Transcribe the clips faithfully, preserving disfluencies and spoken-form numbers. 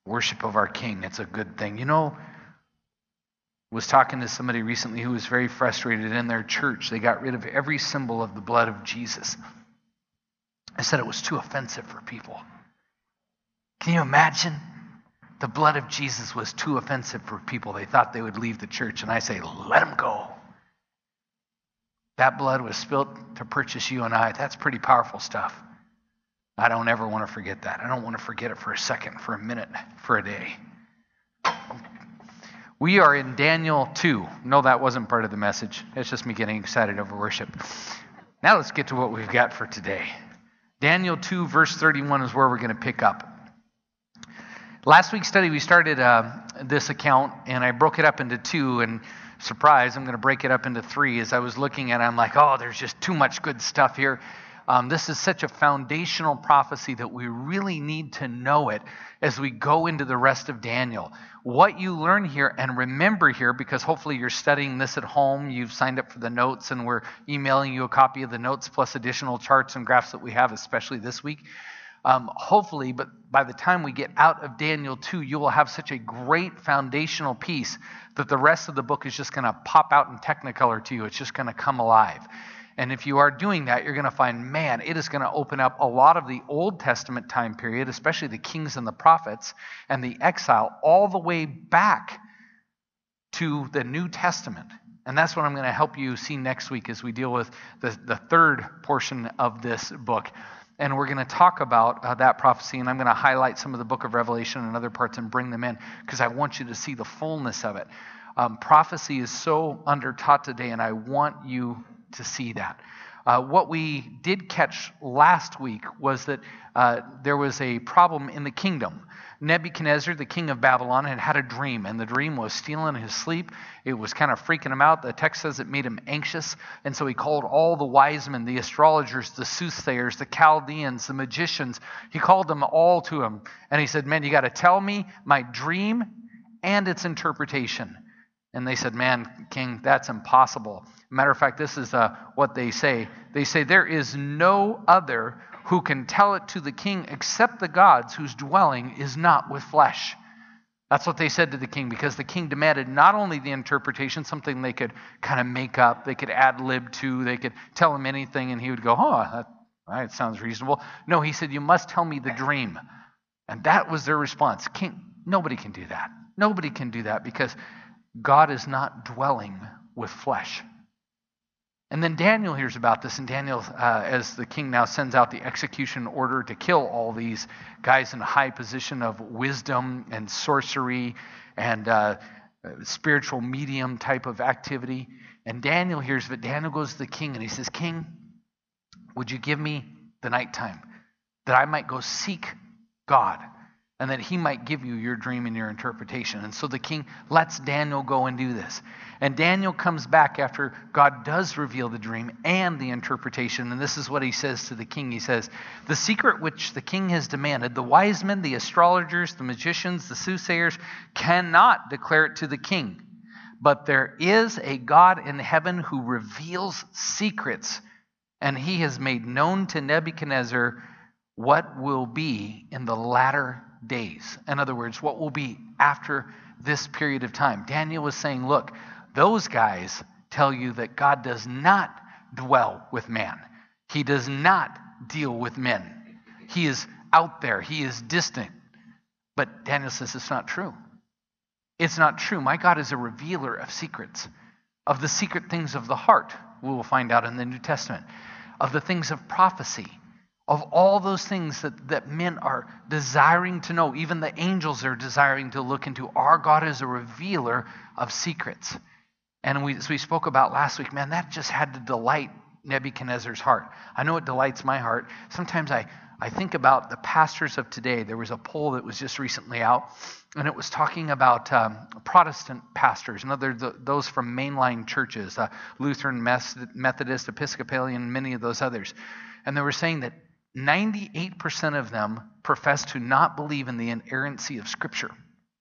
worship of our King. It's a good thing. You know, I was talking to somebody recently who was very frustrated in their church. They got rid of every symbol of the blood of Jesus. I said it was too offensive for people. Can you imagine? The blood of Jesus was too offensive for people. They thought they would leave the church. And I say, let them go. That blood was spilt to purchase you and I. That's pretty powerful stuff. I don't ever want to forget that. I don't want to forget it for a second, for a minute, for a day. We are in Daniel two. No, that wasn't part of the message. It's just me getting excited over worship. Now let's get to what we've got for today. Daniel two, verse thirty-one is where we're going to pick up. Last week's study, we started uh, this account, and I broke it up into two, and surprise, I'm going to break it up into three. As I was looking at it, I'm like, oh, there's just too much good stuff here. Um, this is such a foundational prophecy that we really need to know it as we go into the rest of Daniel. What you learn here and remember here, because hopefully you're studying this at home, you've signed up for the notes, and we're emailing you a copy of the notes plus additional charts and graphs that we have, especially this week. Um, hopefully, but by the time we get out of Daniel two, you will have such a great foundational piece that the rest of the book is just going to pop out in Technicolor to you. It's just going to come alive. And if you are doing that, you're going to find, man, it is going to open up a lot of the Old Testament time period, especially the kings and the prophets and the exile, all the way back to the New Testament. And that's what I'm going to help you see next week as we deal with the, the third portion of this book. And we're going to talk about uh, that prophecy, and I'm going to highlight some of the book of Revelation and other parts and bring them in because I want you to see the fullness of it. Um, prophecy is so under-taught today, and I want you to see that. Uh, what we did catch last week was that uh, there was a problem in the kingdom. Nebuchadnezzar, the king of Babylon, had had a dream, and the dream was stealing his sleep. It was kind of freaking him out. The text says it made him anxious, and so he called all the wise men, the astrologers, the soothsayers, the Chaldeans, the magicians. He called them all to him, and he said, man, you got to tell me my dream and its interpretation. And they said, man, king, that's impossible. Matter of fact, this is uh, what they say. They say, there is no other who can tell it to the king except the gods whose dwelling is not with flesh. That's what they said to the king, because the king demanded not only the interpretation, something they could kind of make up, they could ad lib to, they could tell him anything, and he would go, oh, that, that sounds reasonable. No, he said, you must tell me the dream. And that was their response. King, nobody can do that. Nobody can do that because God is not dwelling with flesh. And then Daniel hears about this, and Daniel, uh, as the king now sends out the execution order to kill all these guys in a high position of wisdom and sorcery and uh, spiritual medium type of activity. And Daniel hears of it. Daniel goes to the king, and he says, King, would you give me the nighttime that I might go seek God, and that he might give you your dream and your interpretation? And so the king lets Daniel go and do this. And Daniel comes back after God does reveal the dream and the interpretation. And this is what he says to the king. He says, the secret which the king has demanded, the wise men, the astrologers, the magicians, the soothsayers cannot declare it to the king. But there is a God in heaven who reveals secrets. And he has made known to Nebuchadnezzar what will be in the latter days. In other words, what will be after this period of time. Daniel was saying, look, those guys tell you that God does not dwell with man. He does not deal with men. He is out there. He is distant. But Daniel says it's not true. It's not true. My God is a revealer of secrets, of the secret things of the heart, we will find out in the New Testament, of the things of prophecy, of all those things that, that men are desiring to know. Even the angels are desiring to look into. Our God is a revealer of secrets. And we, as we spoke about last week, man, that just had to delight Nebuchadnezzar's heart. I know it delights my heart. Sometimes I, I think about the pastors of today. There was a poll that was just recently out, and it was talking about um, Protestant pastors, and other th- those from mainline churches, uh, Lutheran, Methodist, Episcopalian, many of those others. And they were saying that ninety-eight percent of them profess to not believe in the inerrancy of Scripture.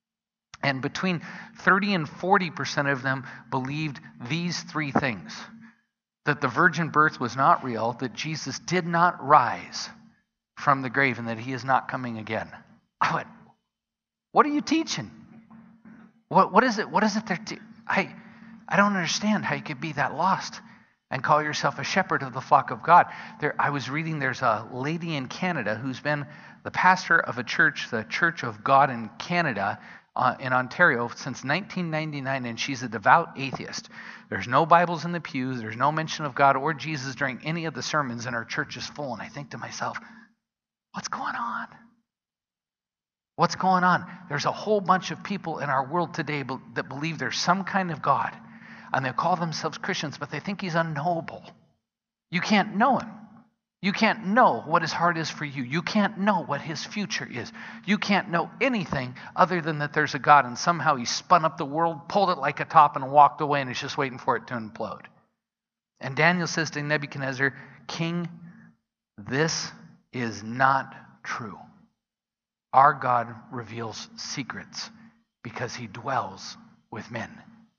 And between thirty and forty percent of them believed these three things: that the virgin birth was not real, that Jesus did not rise from the grave, and that he is not coming again. I went, What are you teaching? What what is it? What is it they're te- I I don't understand how you could be that lost and call yourself a shepherd of the flock of God. There, I was reading there's a lady in Canada who's been the pastor of a church, the Church of God in Canada, uh, in Ontario, since nineteen ninety-nine, and she's a devout atheist. There's no Bibles in the pews. There's no mention of God or Jesus during any of the sermons, and her church is full. And I think to myself, what's going on? What's going on? There's a whole bunch of people in our world today be- that believe there's some kind of God, and they call themselves Christians, but they think he's unknowable. You can't know him. You can't know what his heart is for you. You can't know what his future is. You can't know anything other than that there's a God, and somehow he spun up the world, pulled it like a top, and walked away, and is just waiting for it to implode. And Daniel says to Nebuchadnezzar, King, this is not true. Our God reveals secrets because he dwells with men.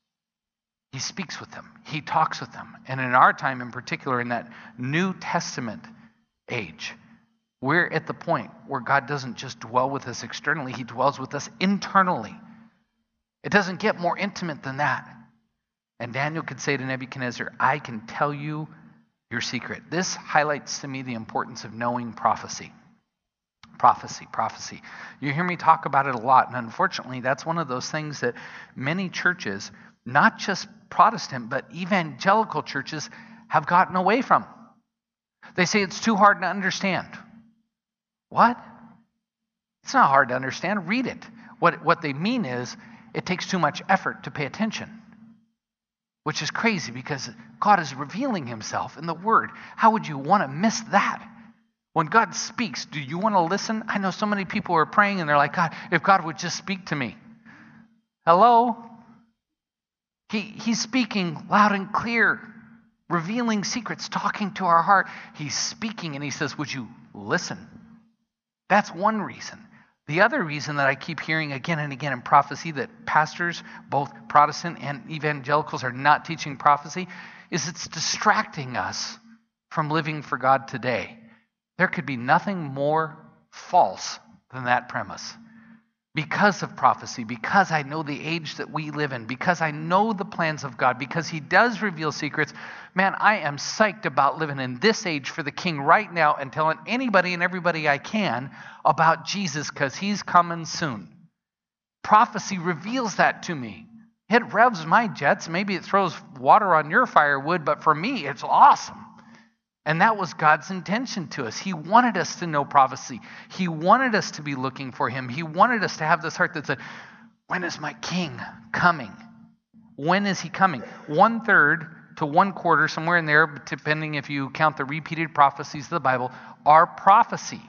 He speaks with them. He talks with them. And in our time in particular, in that New Testament age, we're at the point where God doesn't just dwell with us externally, he dwells with us internally. It doesn't get more intimate than that. And Daniel could say to Nebuchadnezzar, I can tell you your secret. This highlights to me the importance of knowing prophecy. Prophecy, prophecy. You hear me talk about it a lot, and unfortunately, that's one of those things that many churches, not just Protestant, but evangelical churches, have gotten away from. They say it's too hard to understand. What? It's not hard to understand. Read it. What, what they mean is, it takes too much effort to pay attention, which is crazy because God is revealing himself in the Word. How would you want to miss that? When God speaks, do you want to listen? I know so many people are praying and they're like, God, if God would just speak to me. Hello? He, he's speaking loud and clear, revealing secrets, talking to our heart. He's speaking and he says, would you listen? That's one reason. The other reason that I keep hearing again and again in prophecy that pastors, both Protestant and evangelicals, are not teaching prophecy is it's distracting us from living for God today. There could be nothing more false than that premise. Because of prophecy, because I know the age that we live in, because I know the plans of God, because he does reveal secrets, man, I am psyched about living in this age for the King right now and telling anybody and everybody I can about Jesus because he's coming soon. Prophecy reveals that to me. It revs my jets. Maybe it throws water on your firewood, but for me, it's awesome. And that was God's intention to us. He wanted us to know prophecy. He wanted us to be looking for him. He wanted us to have this heart that said, when is my King coming? When is he coming? One third to one quarter, somewhere in there, depending if you count the repeated prophecies of the Bible, are prophecy.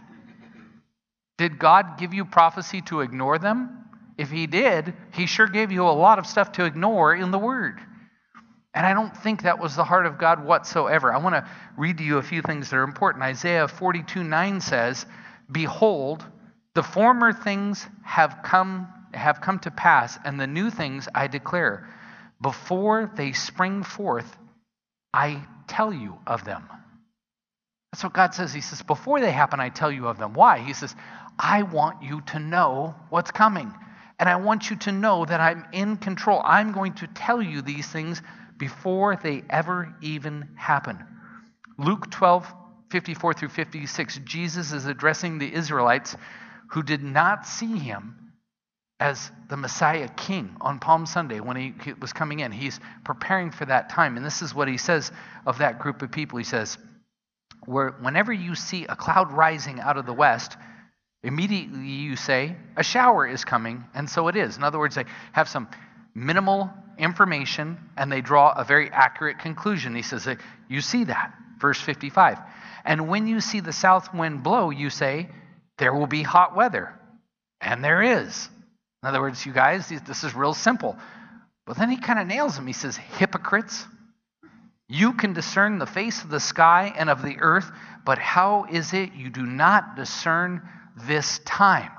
Did God give you prophecy to ignore them? If he did, he sure gave you a lot of stuff to ignore in the Word. And I don't think that was the heart of God whatsoever. I want to read to you a few things that are important. Isaiah forty-two nine says, behold, the former things have come have come to pass, and the new things I declare. Before they spring forth, I tell you of them. That's what God says. He says, before they happen, I tell you of them. Why? He says, I want you to know what's coming. And I want you to know that I'm in control. I'm going to tell you these things before they ever even happen. Luke twelve fifty-four through fifty-six, Jesus is addressing the Israelites who did not see him as the Messiah King on Palm Sunday when he was coming in. He's preparing for that time. And this is what he says of that group of people. He says, Where, whenever you see a cloud rising out of the west, immediately you say, a shower is coming, and so it is. In other words, they have some minimal information, and they draw a very accurate conclusion. He says, you see that. Verse fifty-five. And when you see the south wind blow, you say, there will be hot weather. And there is. In other words, you guys, this is real simple. But then he kind of nails them. He says, hypocrites, you can discern the face of the sky and of the earth, but how is it you do not discern this time?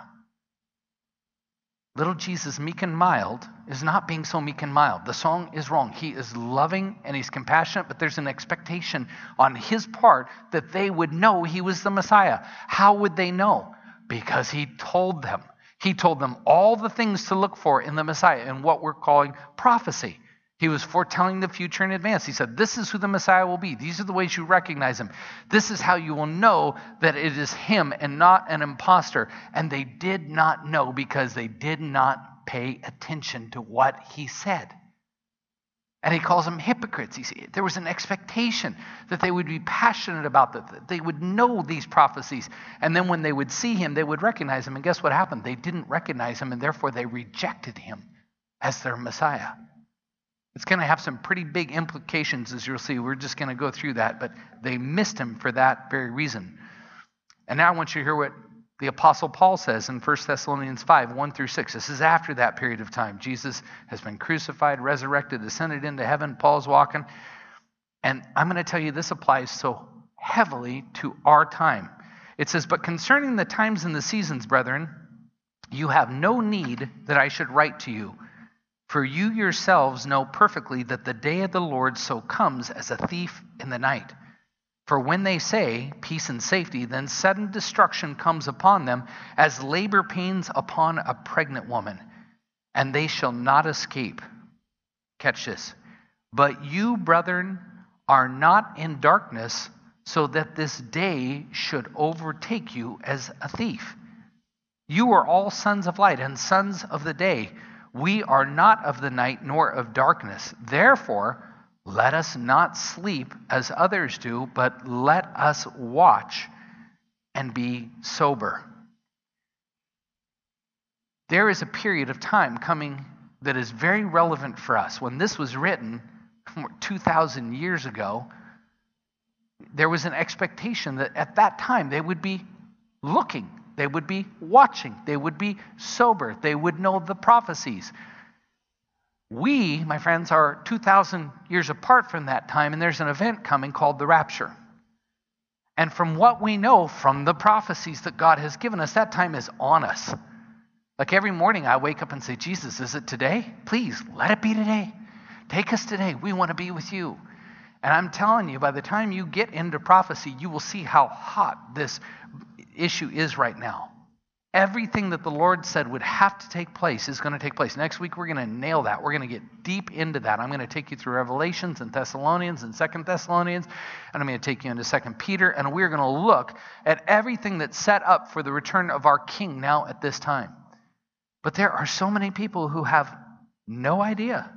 Little Jesus, meek and mild, is not being so meek and mild. The song is wrong. He is loving and he's compassionate, but there's an expectation on his part that they would know he was the Messiah. How would they know? Because he told them. He told them all the things to look for in the Messiah and what we're calling prophecy. He was foretelling the future in advance. He said, this is who the Messiah will be. These are the ways you recognize him. This is how you will know that it is him and not an imposter. And they did not know because they did not pay attention to what he said. And he calls them hypocrites. He said, there was an expectation that they would be passionate about that, that they would know these prophecies. And then when they would see him, they would recognize him. And guess what happened? They didn't recognize him, and therefore they rejected him as their Messiah. It's going to have some pretty big implications, as you'll see. We're just going to go through that, but they missed him for that very reason. And now I want you to hear what the Apostle Paul says in First Thessalonians five, one through six. This is after that period of time. Jesus has been crucified, resurrected, ascended into heaven. Paul's walking. And I'm going to tell you, this applies so heavily to our time. It says, but concerning the times and the seasons, brethren, you have no need that I should write to you. For you yourselves know perfectly that the day of the Lord so comes as a thief in the night. For when they say peace and safety, then sudden destruction comes upon them as labor pains upon a pregnant woman, and they shall not escape. Catch this. But you, brethren, are not in darkness, so that this day should overtake you as a thief. You are all sons of light and sons of the day. We are not of the night nor of darkness. Therefore, let us not sleep as others do, but let us watch and be sober. There is a period of time coming that is very relevant for us. When this was written two thousand years ago, there was an expectation that at that time they would be looking. They would be watching. They would be sober. They would know the prophecies. We, my friends, are two thousand years apart from that time, and there's an event coming called the rapture. And from what we know from the prophecies that God has given us, that time is on us. Like every morning I wake up and say, Jesus, is it today? Please, let it be today. Take us today. We want to be with you. And I'm telling you, by the time you get into prophecy, you will see how hot this issue is right now. Everything that the Lord said would have to take place is going to take place. Next week, we're going to nail that. We're going to get deep into that. I'm going to take you through Revelations and Thessalonians and Second Thessalonians, and I'm going to take you into Second Peter, and we're going to look at everything that's set up for the return of our King now at this time. But there are so many people who have no idea.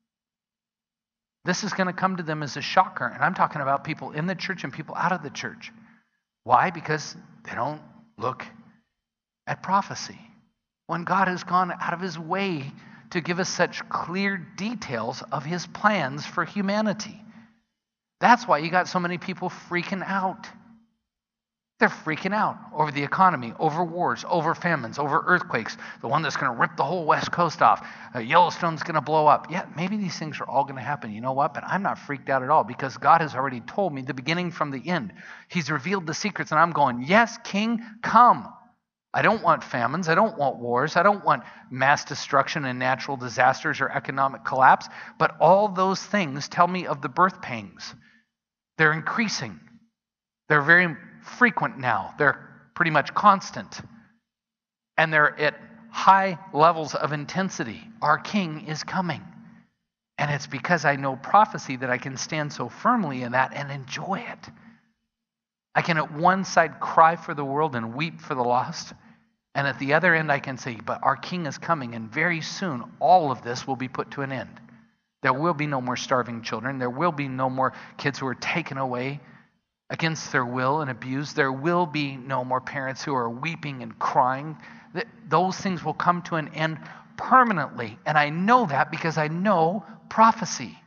This is going to come to them as a shocker, and I'm talking about people in the church and people out of the church. Why? Because they don't look at prophecy. When God has gone out of his way to give us such clear details of his plans for humanity. That's why you got so many people freaking out. They're freaking out over the economy, over wars, over famines, over earthquakes, the one that's going to rip the whole West Coast off. Uh, Yellowstone's going to blow up. Yeah, maybe these things are all going to happen. You know what? But I'm not freaked out at all because God has already told me the beginning from the end. He's revealed the secrets, and I'm going, yes, King, come. I don't want famines. I don't want wars. I don't want mass destruction and natural disasters or economic collapse. But all those things tell me of the birth pangs. They're increasing. They're very frequent now. They're pretty much constant. And they're at high levels of intensity. Our King is coming. And it's because I know prophecy that I can stand so firmly in that and enjoy it. I can at one side cry for the world and weep for the lost. And at the other end I can say, but our King is coming, and very soon all of this will be put to an end. There will be no more starving children. There will be no more kids who are taken away against their will and abused. There will be no more parents who are weeping and crying. Those things will come to an end permanently. And I know that because I know prophecy.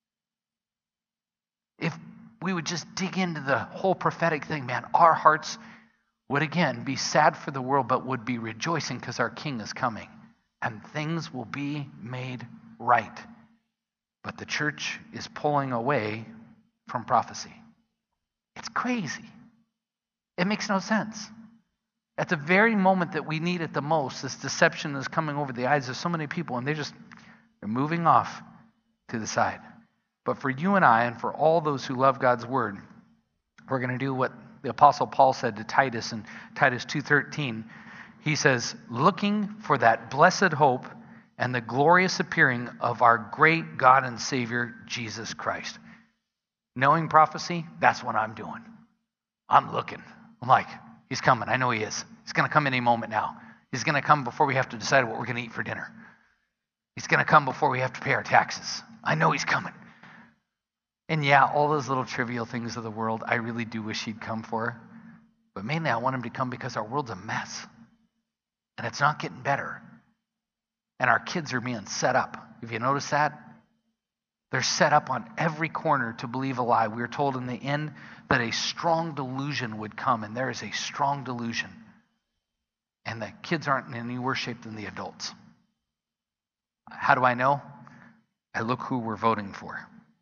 If we would just dig into the whole prophetic thing, man, our hearts would again be sad for the world, but would be rejoicing because our King is coming. And things will be made right. But the church is pulling away from prophecy. It's crazy. It makes no sense. At the very moment that we need it the most, this deception is coming over the eyes of so many people, and they're just they're moving off to the side. But for you and I, and for all those who love God's word, we're going to do what the Apostle Paul said to Titus in Titus two thirteen. He says, looking for that blessed hope and the glorious appearing of our great God and Savior, Jesus Christ. Knowing prophecy, that's what I'm doing. I'm looking. I'm like, he's coming. I know he is. He's going to come any moment now. He's going to come before we have to decide what we're going to eat for dinner. He's going to come before we have to pay our taxes. I know he's coming. And yeah, all those little trivial things of the world, I really do wish he'd come for. But mainly I want him to come because our world's a mess. And it's not getting better. And our kids are being set up. Have you noticed that? They're set up on every corner to believe a lie. We were told in the end that a strong delusion would come, and there is a strong delusion. And the kids aren't in any worse shape than the adults. How do I know? I look who we're voting for.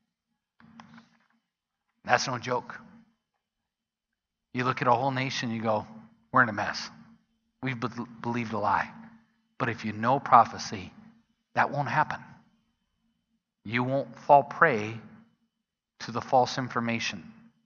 That's no joke. You look at a whole nation, you go, we're in a mess. We've be- believed a lie. But if you know prophecy, that won't happen. You won't fall prey to the false information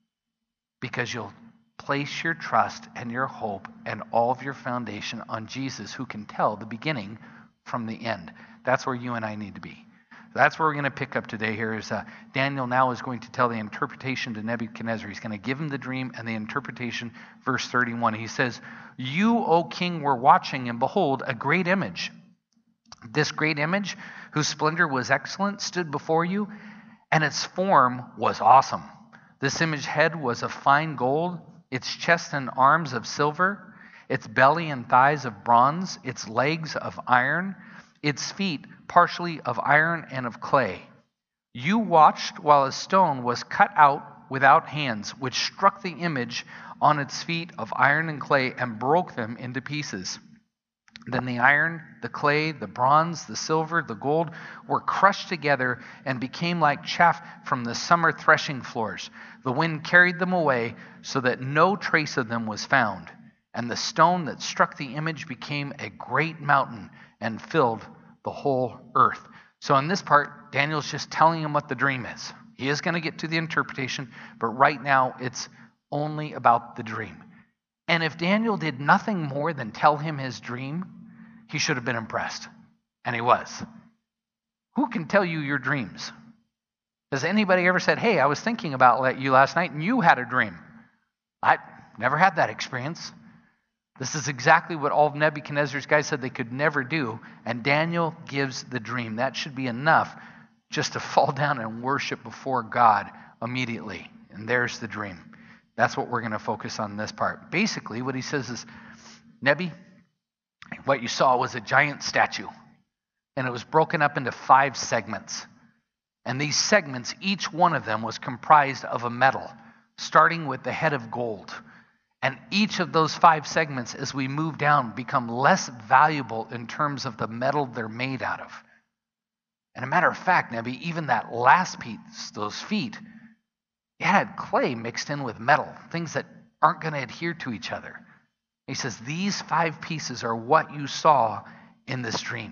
because you'll place your trust and your hope and all of your foundation on Jesus, who can tell the beginning from the end. That's where you and I need to be. That's where we're going to pick up today. Here is uh, Daniel now is going to tell the interpretation to Nebuchadnezzar. He's going to give him the dream and the interpretation. Verse thirty-one, he says, "You, O king, were watching, and behold, a great image. This great image, whose splendor was excellent, stood before you, and its form was awesome. This image head was of fine gold, its chest and arms of silver, its belly and thighs of bronze, its legs of iron, its feet partially of iron and of clay. You watched while a stone was cut out without hands, which struck the image on its feet of iron and clay and broke them into pieces. Then the iron, the clay, the bronze, the silver, the gold were crushed together and became like chaff from the summer threshing floors. The wind carried them away so that no trace of them was found. And the stone that struck the image became a great mountain and filled the whole earth." So in this part, Daniel's just telling him what the dream is. He is going to get to the interpretation, but right now it's only about the dream. And if Daniel did nothing more than tell him his dream, he should have been impressed. And he was. Who can tell you your dreams? Has anybody ever said, "Hey, I was thinking about you last night and you had a dream"? I never had that experience. This is exactly what all of Nebuchadnezzar's guys said they could never do, and Daniel gives the dream. That should be enough just to fall down and worship before God immediately. And there's the dream. That's what we're going to focus on in this part. Basically, what he says is, Nebi, what you saw was a giant statue, and it was broken up into five segments. And these segments, each one of them was comprised of a metal, starting with the head of gold. And each of those five segments, as we move down, become less valuable in terms of the metal they're made out of. And a matter of fact, Nebi, even that last piece, those feet, it had clay mixed in with metal, things that aren't going to adhere to each other. He says, these five pieces are what you saw in this dream.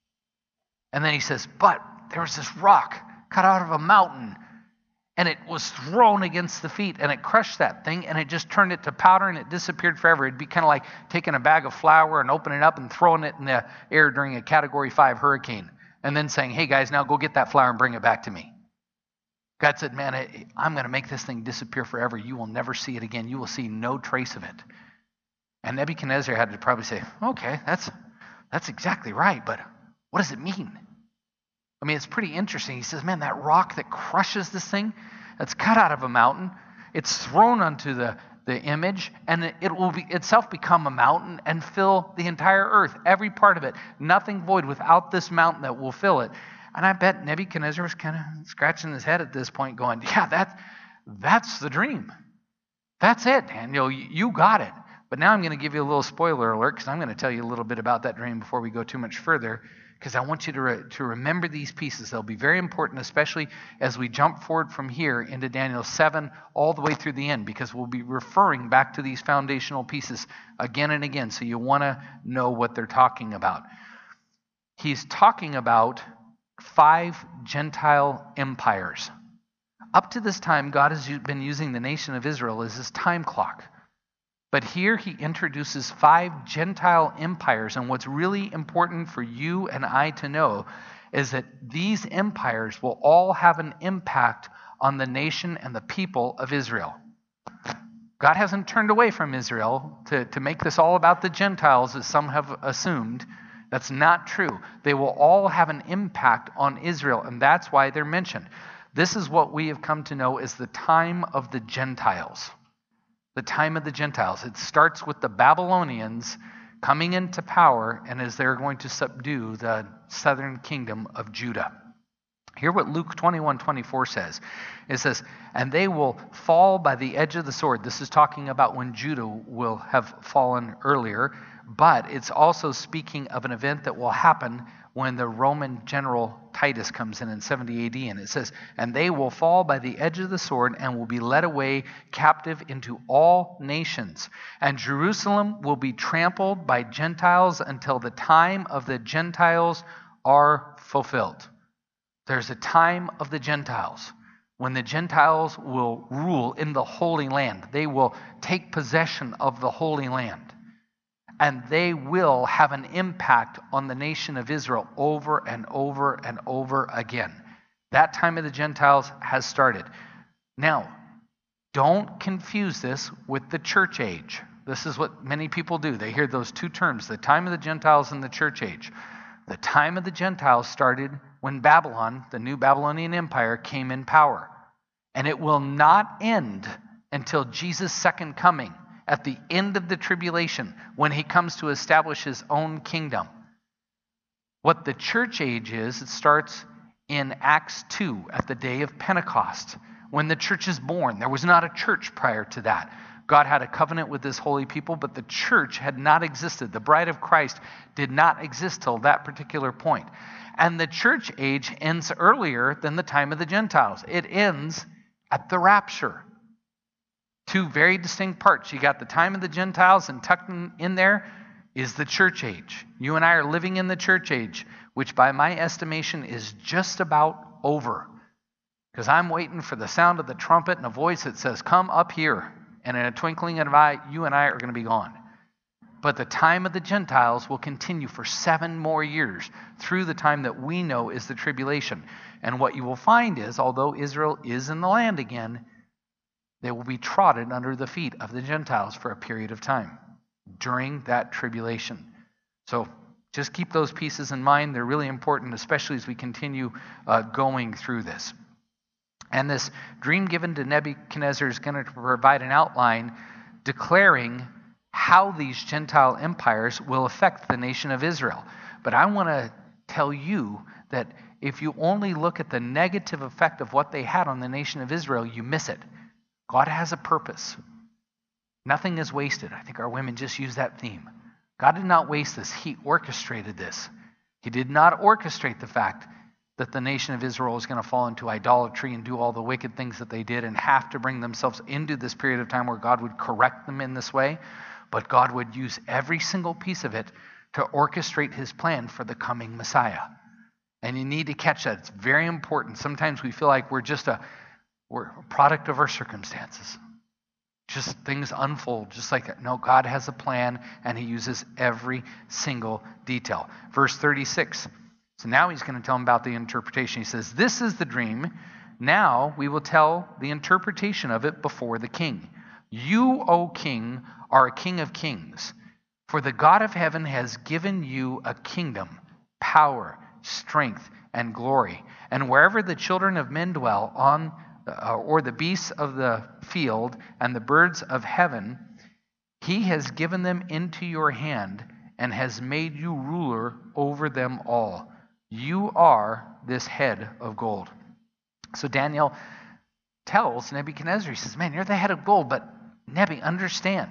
And then he says, but there was this rock cut out of a mountain, and it was thrown against the feet, and it crushed that thing, and it just turned it to powder, and it disappeared forever. It'd be kind of like taking a bag of flour and opening it up and throwing it in the air during a Category five hurricane, and then saying, "Hey guys, now go get that flour and bring it back to me." God said, "Man, I, I'm going to make this thing disappear forever. You will never see it again. You will see no trace of it." And Nebuchadnezzar had to probably say, "Okay, that's that's exactly right, but what does it mean?" I mean, it's pretty interesting. He says, man, that rock that crushes this thing, that's cut out of a mountain, it's thrown onto the, the image, and it, it will be, itself become a mountain and fill the entire earth, every part of it. Nothing void without this mountain that will fill it. And I bet Nebuchadnezzar was kind of scratching his head at this point going, yeah, that, that's the dream. That's it, Daniel. You, you got it. But now I'm going to give you a little spoiler alert, because I'm going to tell you a little bit about that dream before we go too much further. Because I want you to, re- to remember these pieces. They'll be very important, especially as we jump forward from here into Daniel seven all the way through the end, because we'll be referring back to these foundational pieces again and again. So you want to know what they're talking about. He's talking about five Gentile empires. Up to this time, God has been using the nation of Israel as his time clock. But here he introduces five Gentile empires, and what's really important for you and I to know is that these empires will all have an impact on the nation and the people of Israel. God hasn't turned away from Israel to, to make this all about the Gentiles, as some have assumed. That's not true. They will all have an impact on Israel, and that's why they're mentioned. This is what we have come to know as the time of the Gentiles. The time of the Gentiles. It starts with the Babylonians coming into power, and as they're going to subdue the southern kingdom of Judah. Hear what Luke twenty-one twenty-four says. It says, and they will fall by the edge of the sword. This is talking about when Judah will have fallen earlier, but it's also speaking of an event that will happen when the Roman general Titus comes in in seventy A D, and it says, and they will fall by the edge of the sword and will be led away captive into all nations. And Jerusalem will be trampled by Gentiles until the time of the Gentiles are fulfilled. There's a time of the Gentiles when the Gentiles will rule in the Holy Land. They will take possession of the Holy Land. And they will have an impact on the nation of Israel over and over and over again. That time of the Gentiles has started. Now, don't confuse this with the church age. This is what many people do. They hear those two terms, the time of the Gentiles and the church age. The time of the Gentiles started when Babylon, the new Babylonian Empire, came in power. And it will not end until Jesus' second coming, at the end of the tribulation, when he comes to establish his own kingdom. What the church age is, it starts in Acts two, at the day of Pentecost, when the church is born. There was not a church prior to that. God had a covenant with his holy people, but the church had not existed. The bride of Christ did not exist till that particular point. And the church age ends earlier than the time of the Gentiles. It ends at the rapture. Two very distinct parts. You got the time of the Gentiles, and tucked in, in there is the church age. You and I are living in the church age, which by my estimation is just about over. Because I'm waiting for the sound of the trumpet and a voice that says, come up here. And in a twinkling of an eye, you and I are going to be gone. But the time of the Gentiles will continue for seven more years through the time that we know is the tribulation. And what you will find is, although Israel is in the land again, they will be trodden under the feet of the Gentiles for a period of time during that tribulation. So just keep those pieces in mind. They're really important, especially as we continue uh, going through this. And this dream given to Nebuchadnezzar is going to provide an outline declaring how these Gentile empires will affect the nation of Israel. But I want to tell you that if you only look at the negative effect of what they had on the nation of Israel, you miss it. God has a purpose. Nothing is wasted. I think our women just used that theme. God did not waste this. He orchestrated this. He did not orchestrate the fact that the nation of Israel was going to fall into idolatry and do all the wicked things that they did and have to bring themselves into this period of time where God would correct them in this way. But God would use every single piece of it to orchestrate his plan for the coming Messiah. And you need to catch that. It's very important. Sometimes we feel like we're just a we're a product of our circumstances. Just things unfold just like that. No, God has a plan, and he uses every single detail. Verse thirty-six. So now he's going to tell him about the interpretation. He says, this is the dream. Now we will tell the interpretation of it before the king. You, O king, are a king of kings. For the God of heaven has given you a kingdom, power, strength, and glory. And wherever the children of men dwell, on uh, or the beasts of the field and the birds of heaven, he has given them into your hand and has made you ruler over them all. You are this head of gold. So Daniel tells Nebuchadnezzar, he says, man, you're the head of gold, but Nebi, understand,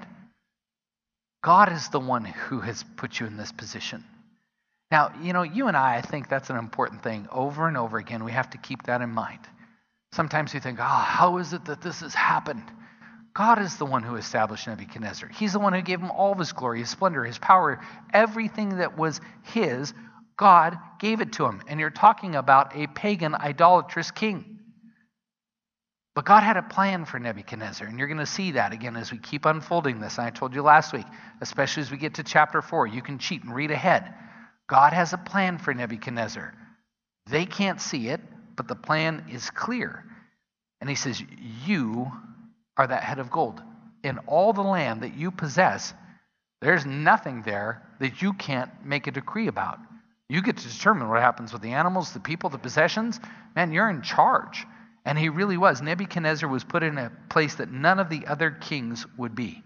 God is the one who has put you in this position. Now, you know, you and I, I think that's an important thing. Over and over again, we have to keep that in mind. Sometimes we think, oh, how is it that this has happened? God is the one who established Nebuchadnezzar. He's the one who gave him all of his glory, his splendor, his power, everything that was his. God gave it to him. And you're talking about a pagan, idolatrous king. But God had a plan for Nebuchadnezzar, and you're going to see that again as we keep unfolding this. And I told you last week, especially as we get to chapter four, you can cheat and read ahead. God has a plan for Nebuchadnezzar. They can't see it, but the plan is clear. And he says, you are that head of gold. In all the land that you possess, there's nothing there that you can't make a decree about. You get to determine what happens with the animals, the people, the possessions. Man, you're in charge. And he really was. Nebuchadnezzar was put in a place that none of the other kings would be.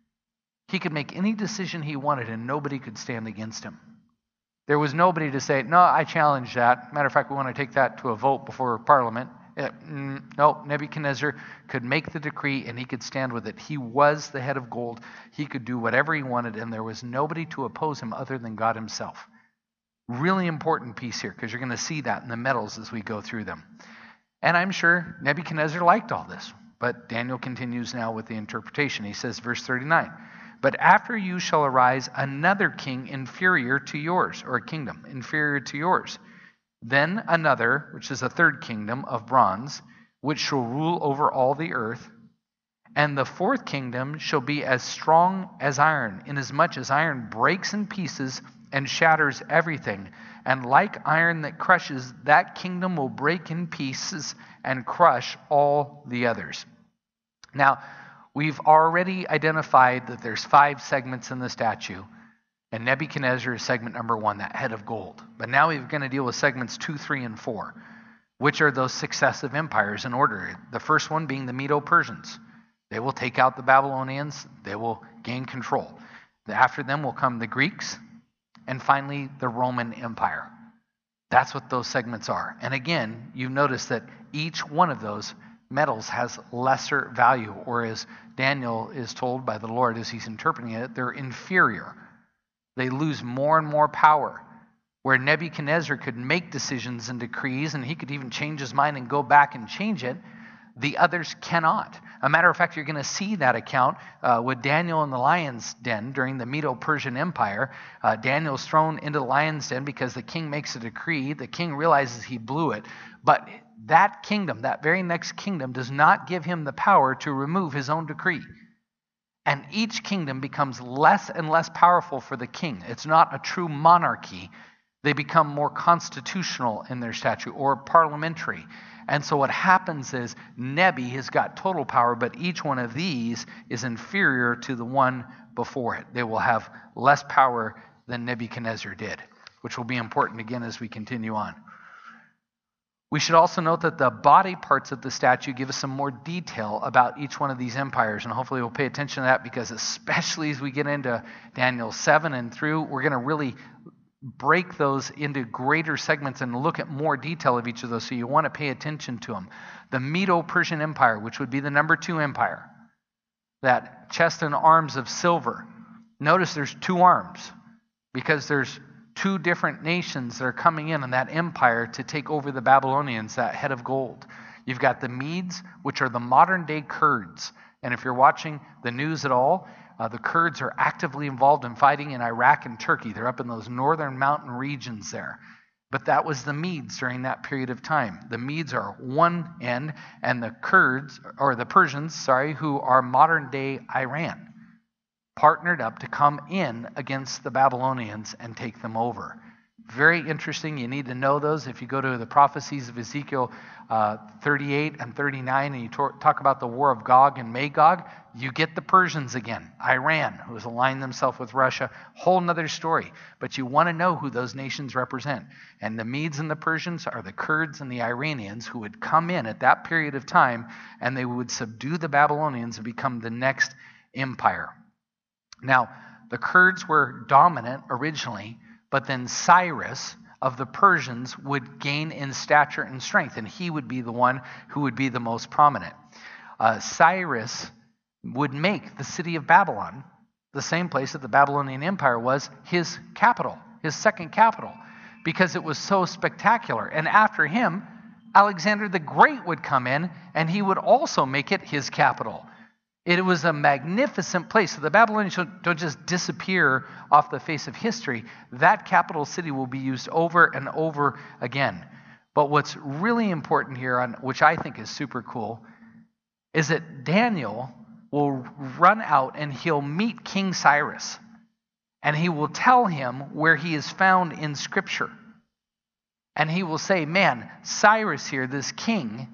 He could make any decision he wanted, and nobody could stand against him. There was nobody to say, no, I challenge that. Matter of fact, we want to take that to a vote before Parliament. Uh, mm, no, Nebuchadnezzar could make the decree, and he could stand with it. He was the head of gold. He could do whatever he wanted, and there was nobody to oppose him other than God himself. Really important piece here, because you're going to see that in the medals as we go through them. And I'm sure Nebuchadnezzar liked all this. But Daniel continues now with the interpretation. He says, verse thirty-nine, but after you shall arise another king inferior to yours, or a kingdom inferior to yours. Then another, which is a third kingdom of bronze, which shall rule over all the earth. And the fourth kingdom shall be as strong as iron, inasmuch as iron breaks in pieces and shatters everything. And like iron that crushes, that kingdom will break in pieces and crush all the others. Now, we've already identified that there's five segments in the statue. And Nebuchadnezzar is segment number one, that head of gold. But now we're going to deal with segments two, three, and four, which are those successive empires in order. The first one being the Medo-Persians. They will take out the Babylonians. They will gain control. After them will come the Greeks. And finally, the Roman Empire. That's what those segments are. And again, you notice that each one of those metals has lesser value, or as Daniel is told by the Lord as he's interpreting it, they're inferior. They lose more and more power. Where Nebuchadnezzar could make decisions and decrees, and he could even change his mind and go back and change it, the others cannot. A matter of fact, you're going to see that account uh, with Daniel in the lion's den during the Medo-Persian Empire. Uh, Daniel's thrown into the lion's den because the king makes a decree. The king realizes he blew it. But that kingdom, that very next kingdom, does not give him the power to remove his own decree. And each kingdom becomes less and less powerful for the king. It's not a true monarchy. They become more constitutional in their statute, or parliamentary. And so what happens is Nebi has got total power, but each one of these is inferior to the one before it. They will have less power than Nebuchadnezzar did, which will be important again as we continue on. We should also note that the body parts of the statue give us some more detail about each one of these empires, and hopefully we'll pay attention to that, because especially as we get into Daniel seven and through, we're going to really break those into greater segments and look at more detail of each of those, so you want to pay attention to them. The Medo-Persian Empire, which would be the number two empire, that chest and arms of silver. Notice there's two arms, because there's two different nations that are coming in in that empire to take over the Babylonians, that head of gold. You've got the Medes, which are the modern day Kurds. And if you're watching the news at all, Uh, the Kurds are actively involved in fighting in Iraq and Turkey. They're up in those northern mountain regions there. But that was the Medes during that period of time. The Medes are one end, and the Kurds, or the Persians, sorry, who are modern day Iran, partnered up to come in against the Babylonians and take them over. Very interesting. You need to know those. If you go to the prophecies of Ezekiel uh, thirty-eight and thirty-nine, and you to- talk about the war of Gog and Magog, you get the Persians again. Iran, who has aligned themselves with Russia. Whole nother story. But you want to know who those nations represent. And the Medes and the Persians are the Kurds and the Iranians, who would come in at that period of time, and they would subdue the Babylonians and become the next empire. Now, the Kurds were dominant originally, but then Cyrus of the Persians would gain in stature and strength, and he would be the one who would be the most prominent. Uh, Cyrus would make the city of Babylon, the same place that the Babylonian Empire was, his capital, his second capital, because it was so spectacular. And after him, Alexander the Great would come in, and he would also make it his capital. It was a magnificent place. So the Babylonians don't just disappear off the face of history. That capital city will be used over and over again. But what's really important here, on which I think is super cool, is that Daniel will run out and he'll meet King Cyrus. And he will tell him where he is found in Scripture. And he will say, man, Cyrus here, this king,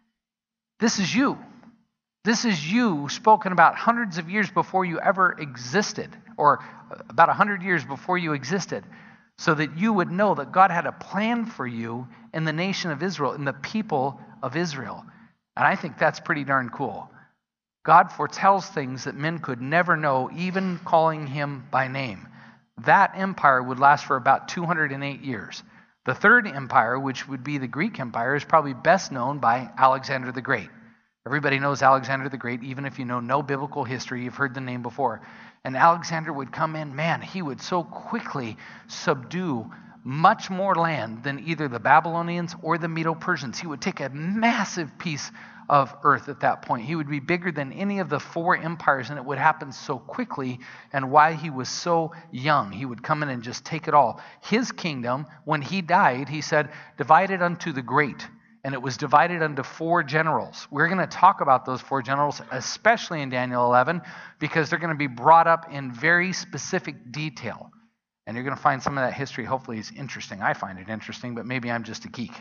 this is you. This is you spoken about hundreds of years before you ever existed, or about a hundred years before you existed, so that you would know that God had a plan for you in the nation of Israel, in the people of Israel. And I think that's pretty darn cool. God foretells things that men could never know, even calling him by name. That empire would last for about two hundred eight years. The third empire, which would be the Greek Empire, is probably best known by Alexander the Great. Everybody knows Alexander the Great, even if you know no biblical history, you've heard the name before. And Alexander would come in, man, he would so quickly subdue much more land than either the Babylonians or the Medo-Persians. He would take a massive piece of earth at that point. He would be bigger than any of the four empires, and it would happen so quickly, and why he was so young. He would come in and just take it all. His kingdom, when he died, he said, divided unto the great, and it was divided unto four generals. We're going to talk about those four generals, especially in Daniel eleven, because they're going to be brought up in very specific detail. And you're going to find some of that history hopefully is interesting. I find it interesting, but maybe I'm just a geek.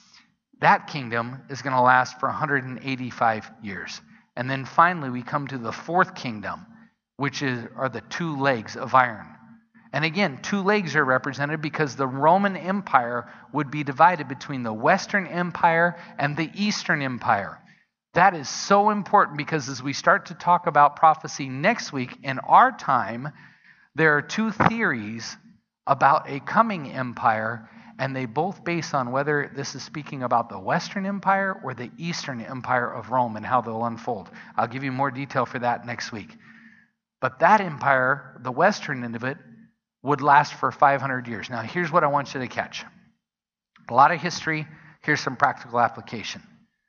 That kingdom is going to last for one hundred eighty-five years. And then finally we come to the fourth kingdom, which is, are the two legs of iron. And again, two legs are represented because the Roman Empire would be divided between the Western Empire and the Eastern Empire. That is so important because as we start to talk about prophecy next week, in our time, there are two theories about a coming empire, and they both base on whether this is speaking about the Western Empire or the Eastern Empire of Rome and how they'll unfold. I'll give you more detail for that next week. But that empire, the Western end of it, would last for five hundred years. Now, here's what I want you to catch. A lot of history. Here's some practical application.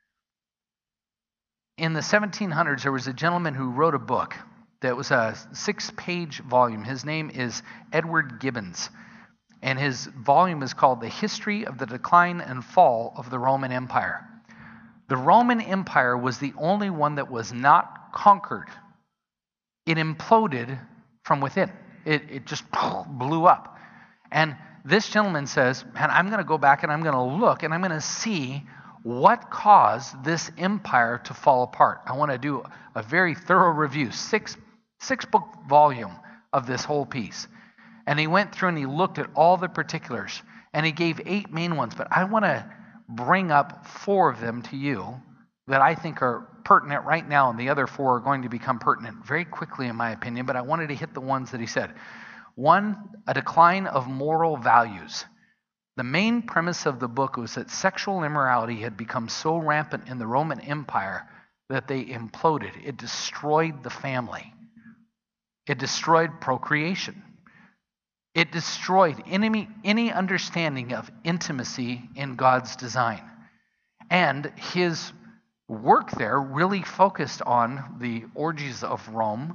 In the seventeen hundreds, there was a gentleman who wrote a book that was a six-page volume. His name is Edward Gibbons. And his volume is called The History of the Decline and Fall of the Roman Empire. The Roman Empire was the only one that was not conquered. It imploded from within. It, it just blew up. And this gentleman says, man, I'm going to go back and I'm going to look and I'm going to see what caused this empire to fall apart. I want to do a very thorough review, six, six book volume of this whole piece. And he went through and he looked at all the particulars. And he gave eight main ones. But I want to bring up four of them to you that I think are pertinent right now. And the other four are going to become pertinent very quickly, in my opinion. But I wanted to hit the ones that he said. One, a decline of moral values. The main premise of the book was that sexual immorality had become so rampant in the Roman Empire that they imploded. It destroyed the family. It destroyed procreation. It destroyed any, any understanding of intimacy in God's design. And his work there really focused on the orgies of Rome,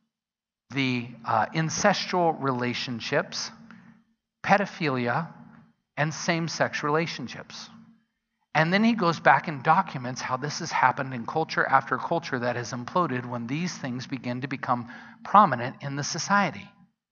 the uh, incestual relationships, pedophilia, and same-sex relationships. And then he goes back and documents how this has happened in culture after culture that has imploded when these things begin to become prominent in the society.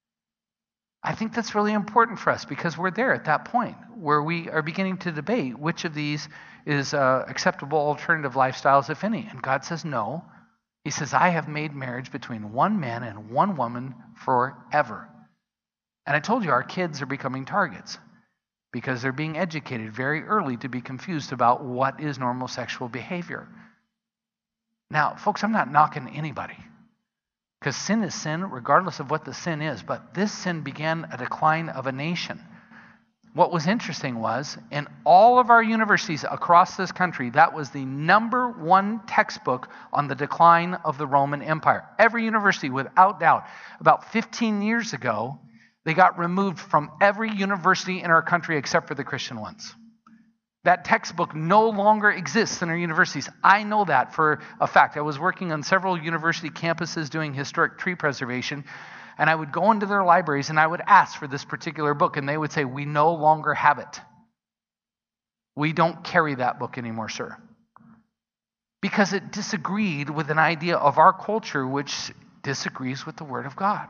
I think that's really important for us because we're there at that point where we are beginning to debate which of these is uh, acceptable alternative lifestyles, if any. And God says no. He says, I have made marriage between one man and one woman forever. And I told you our kids are becoming targets because they're being educated very early to be confused about what is normal sexual behavior. Now, folks, I'm not knocking anybody. Because sin is sin, regardless of what the sin is. But this sin began a decline of a nation. What was interesting was, in all of our universities across this country, that was the number one textbook on the decline of the Roman Empire. Every university, without doubt. About fifteen years ago, they got removed from every university in our country except for the Christian ones. That textbook no longer exists in our universities. I know that for a fact. I was working on several university campuses doing historic tree preservation, and I would go into their libraries and I would ask for this particular book, and they would say, we no longer have it. We don't carry that book anymore, sir. because it disagreed with an idea of our culture which disagrees with the Word of God.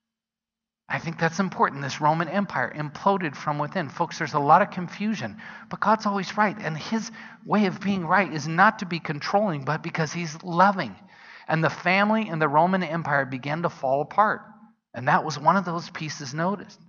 I think that's important. This Roman Empire imploded from within. Folks, there's a lot of confusion, but God's always right. And his way of being right is not to be controlling, but because he's loving. And the family in the Roman Empire began to fall apart. And that was one of those pieces noticed.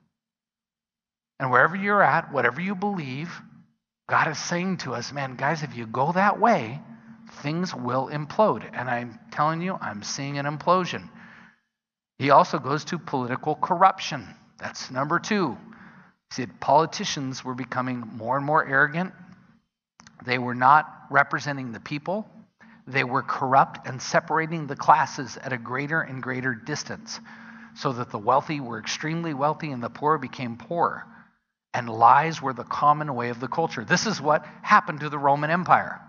And wherever you're at, whatever you believe, God is saying to us, man, guys, if you go that way, things will implode. And I'm telling you, I'm seeing an implosion. He also goes to political corruption. That's number two. He said politicians were becoming more and more arrogant. They were not representing the people. They were corrupt and separating the classes at a greater and greater distance, so that the wealthy were extremely wealthy and the poor became poor. And lies were the common way of the culture. This is what happened to the Roman Empire.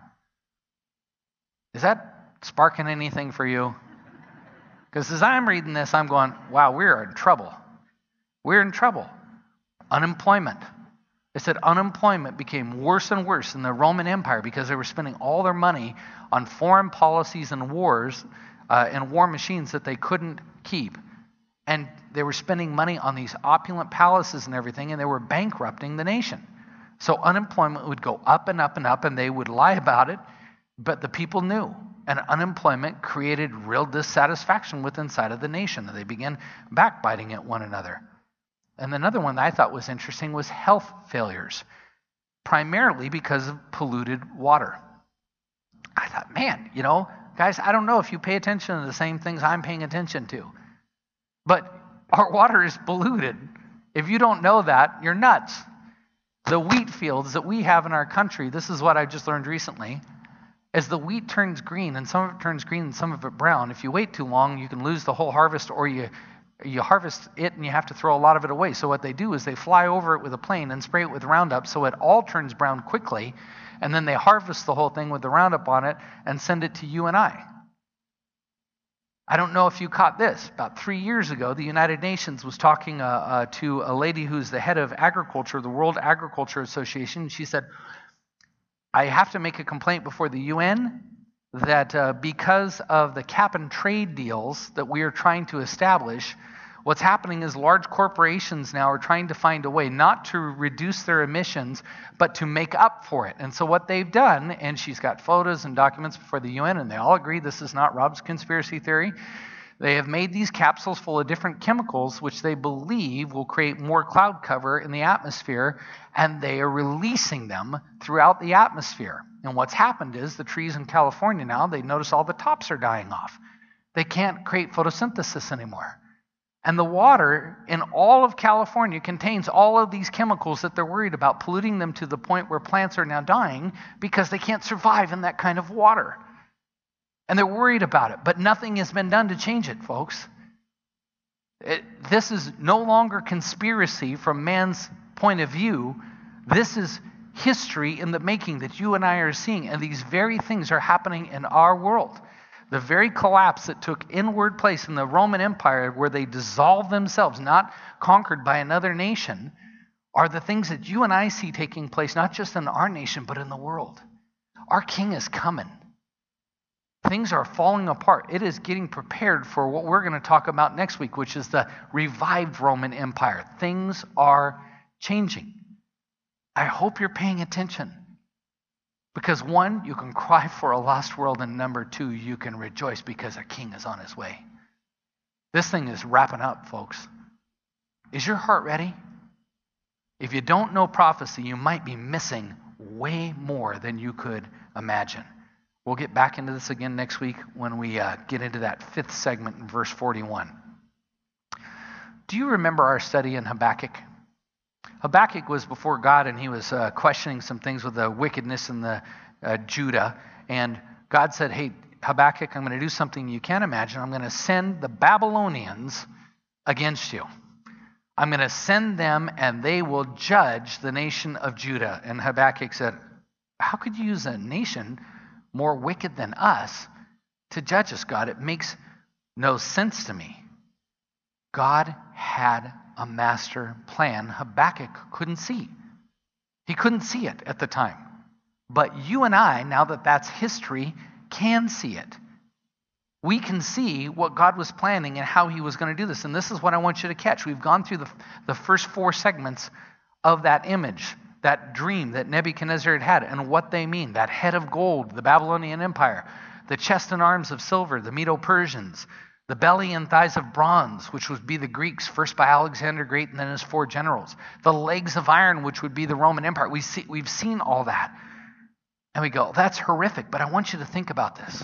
Is that sparking anything for you? Because as I'm reading this, I'm going, wow, we're in trouble. We're in trouble. Unemployment. It said unemployment became worse and worse in the Roman Empire because they were spending all their money on foreign policies and wars uh, and war machines that they couldn't keep. And they were spending money on these opulent palaces and everything, and they were bankrupting the nation. So unemployment would go up and up and up, and they would lie about it, but the people knew. And unemployment created real dissatisfaction within inside of the nation. And they began backbiting at one another. And another one that I thought was interesting was health failures, primarily because of polluted water. I thought, man, you know, guys, I don't know if you pay attention to the same things I'm paying attention to. But our water is polluted. If you don't know that, you're nuts. The wheat fields that we have in our country, this is what I just learned recently, as the wheat turns green, and some of it turns green and some of it brown, if you wait too long, you can lose the whole harvest, or you you harvest it and you have to throw a lot of it away. So what they do is they fly over it with a plane and spray it with Roundup so it all turns brown quickly, and then they harvest the whole thing with the Roundup on it and send it to you and I. I don't know if you caught this. About three years ago, the United Nations was talking uh, uh, to a lady who's the head of agriculture, the World Agriculture Association. She said, I have to make a complaint before the U N that uh, because of the cap and trade deals that we are trying to establish, what's happening is large corporations now are trying to find a way not to reduce their emissions, but to make up for it. And so what they've done, and she's got photos and documents before the U N, and they all agree this is not Rob's conspiracy theory, they have made these capsules full of different chemicals which they believe will create more cloud cover in the atmosphere, and they are releasing them throughout the atmosphere. And what's happened is the trees in California now, they notice all the tops are dying off. They can't create photosynthesis anymore. And the water in all of California contains all of these chemicals that they're worried about, polluting them to the point where plants are now dying because they can't survive in that kind of water. And they're worried about it, but nothing has been done to change it, folks. It, this is no longer conspiracy from man's point of view. This is history in the making that you and I are seeing, and these very things are happening in our world. The very collapse that took inward place in the Roman Empire, where they dissolved themselves, not conquered by another nation, are the things that you and I see taking place, not just in our nation, but in the world. Our king is coming. Things are falling apart. It is getting prepared for what we're going to talk about next week, which is the revived Roman Empire. Things are changing. I hope you're paying attention. Because one, you can cry for a lost world, and number two, you can rejoice because a king is on his way. This thing is wrapping up, folks. Is your heart ready? If you don't know prophecy, you might be missing way more than you could imagine. We'll get back into this again next week when we uh, get into that fifth segment in verse forty-one. Do you remember our study in Habakkuk? Habakkuk was before God, and he was uh, questioning some things with the wickedness in the uh, Judah. And God said, hey, Habakkuk, I'm going to do something you can't imagine. I'm going to send the Babylonians against you. I'm going to send them, and they will judge the nation of Judah. And Habakkuk said, how could you use a nation more wicked than us to judge us, God? It makes no sense to me. God had a master plan Habakkuk couldn't see. He couldn't see it at the time. But you and I, now that that's history, can see it. We can see what God was planning and how he was going to do this. And this is what I want you to catch. We've gone through the, the first four segments of that image, that dream that Nebuchadnezzar had had, and what they mean. That head of gold, the Babylonian Empire, the chest and arms of silver, the Medo-Persians, the belly and thighs of bronze, which would be the Greeks, first by Alexander Great and then his four generals, the legs of iron, which would be the Roman Empire. We see, we've seen all that. And we go, that's horrific, but I want you to think about this.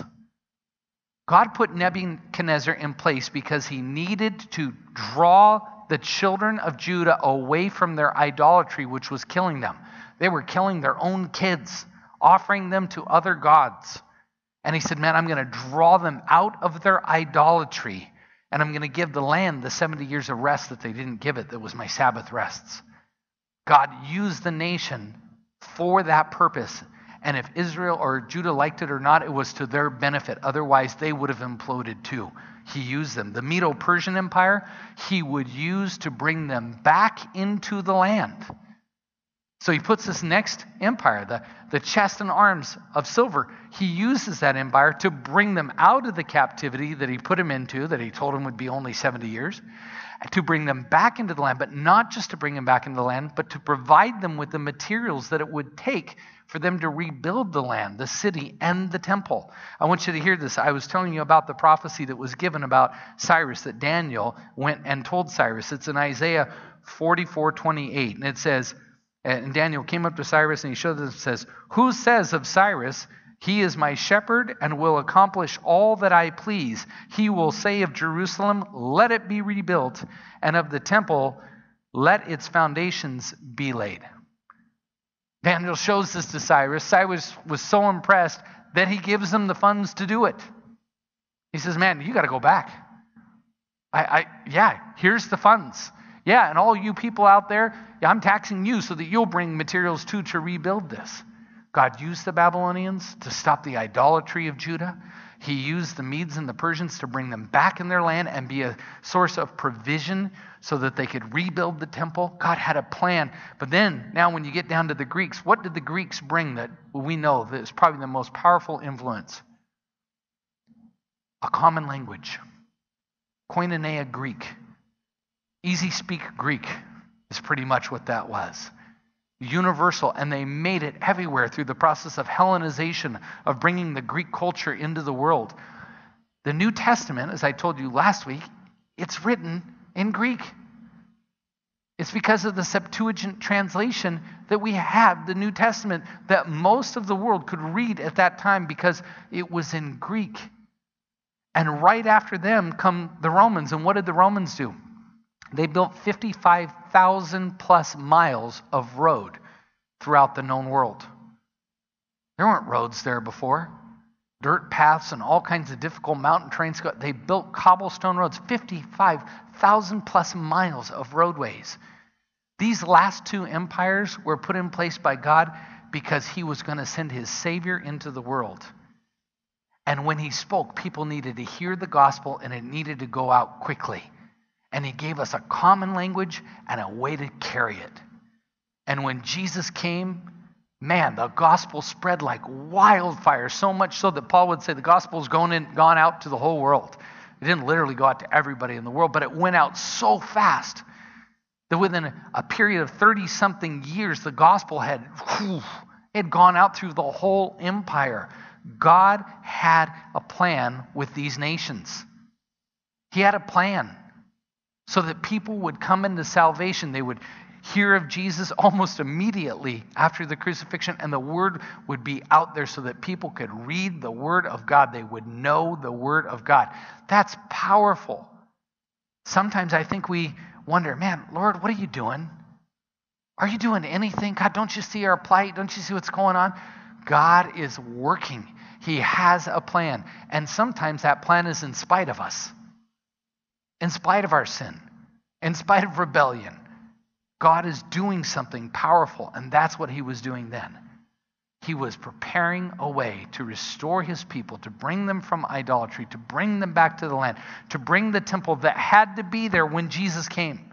God put Nebuchadnezzar in place because he needed to draw the children of Judah away from their idolatry, which was killing them. They were killing their own kids, offering them to other gods. And he said, man, I'm going to draw them out of their idolatry, and I'm going to give the land the seventy years of rest that they didn't give it, that was my Sabbath rests. God used the nation for that purpose. And if Israel or Judah liked it or not, it was to their benefit. Otherwise, they would have imploded too. He used them. The Medo-Persian Empire, he would use to bring them back into the land. So he puts this next empire, the, the chest and arms of silver. He uses that empire to bring them out of the captivity that he put them into, that he told them would be only seventy years, to bring them back into the land, but not just to bring them back into the land, but to provide them with the materials that it would take for them to rebuild the land, the city, and the temple. I want you to hear this. I was telling you about the prophecy that was given about Cyrus, that Daniel went and told Cyrus. It's in Isaiah forty-four twenty-eight, and it says, and Daniel came up to Cyrus and he showed this, it says, who says of Cyrus, he is my shepherd and will accomplish all that I please. He will say of Jerusalem, let it be rebuilt, and of the temple, let its foundations be laid. Daniel shows this to Cyrus. Cyrus was so impressed that he gives him the funds to do it. He says, man, you got to go back. I, I, yeah, here's the funds. Yeah, and all you people out there, yeah, I'm taxing you so that you'll bring materials too to rebuild this. God used the Babylonians to stop the idolatry of Judah. He used the Medes and the Persians to bring them back in their land and be a source of provision so that they could rebuild the temple. God had a plan. But then, now when you get down to the Greeks, what did the Greeks bring that we know that is probably the most powerful influence? A common language. Koinonia Greek. Easy speak Greek is pretty much what that was. Universal, and they made it everywhere through the process of Hellenization, of bringing the Greek culture into the world. The New Testament, as I told you last week, it's written in Greek. It's because of the Septuagint translation that we have the New Testament that most of the world could read at that time because it was in Greek. And right after them come the Romans. And what did the Romans do? They built fifty-five thousand plus miles of road throughout the known world. There weren't roads there before. Dirt paths and all kinds of difficult mountain terrains. They built cobblestone roads, fifty-five thousand plus miles of roadways. These last two empires were put in place by God because he was going to send his Savior into the world. And when he spoke, people needed to hear the gospel and it needed to go out quickly. And he gave us a common language and a way to carry it. And when Jesus came, man, the gospel spread like wildfire, so much so that Paul would say the gospel's gone in, gone out to the whole world. It didn't literally go out to everybody in the world, but it went out so fast that within a period of thirty-something years, the gospel had, whew, it had gone out through the whole empire. God had a plan with these nations. He had a plan. So that people would come into salvation. They would hear of Jesus almost immediately after the crucifixion, and the word would be out there so that people could read the word of God. They would know the word of God. That's powerful. Sometimes I think we wonder, man, Lord, what are you doing? Are you doing anything? God, don't you see our plight? Don't you see what's going on? God is working. He has a plan. And sometimes that plan is in spite of us. In spite of our sin, in spite of rebellion, God is doing something powerful, and that's what he was doing then. He was preparing a way to restore his people, to bring them from idolatry, to bring them back to the land, to bring the temple that had to be there when Jesus came.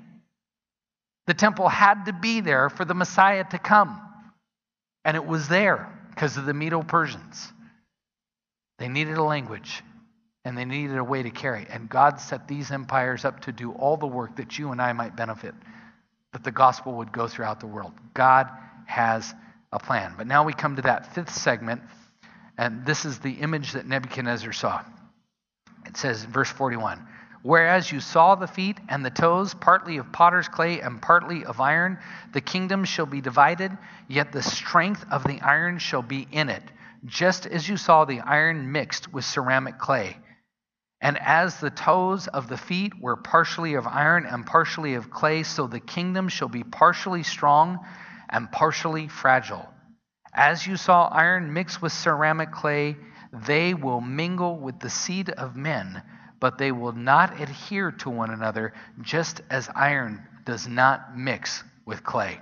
The temple had to be there for the Messiah to come, and it was there because of the Medo-Persians. They needed a language, and they needed a way to carry. And God set these empires up to do all the work that you and I might benefit, that the gospel would go throughout the world. God has a plan. But now we come to that fifth segment, and this is the image that Nebuchadnezzar saw. It says in verse forty-one, whereas you saw the feet and the toes, partly of potter's clay and partly of iron, the kingdom shall be divided, yet the strength of the iron shall be in it, just as you saw the iron mixed with ceramic clay. And as the toes of the feet were partially of iron and partially of clay, so the kingdom shall be partially strong and partially fragile. As you saw iron mixed with ceramic clay, they will mingle with the seed of men, but they will not adhere to one another, just as iron does not mix with clay.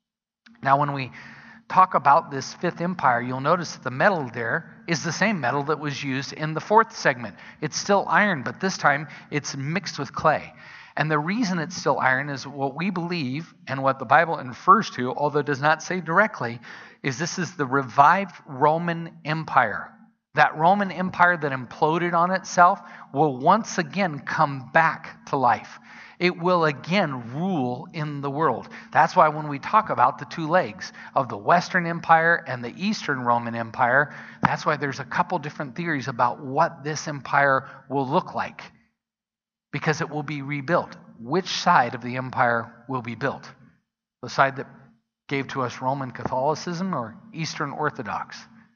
Now, when we talk about this fifth empire, you'll notice that the metal there is the same metal that was used in the fourth segment. It's still iron, but this time it's mixed with clay. And the reason it's still iron is what we believe, and what the Bible infers to, although it does not say directly, is this is the revived Roman Empire. That Roman Empire that imploded on itself will once again come back to life. It will again rule in the world. That's why when we talk about the two legs of the Western Empire and the Eastern Roman Empire, that's why there's a couple different theories about what this empire will look like, because it will be rebuilt. Which side of the empire will be built? The side that gave to us Roman Catholicism or Eastern Orthodox?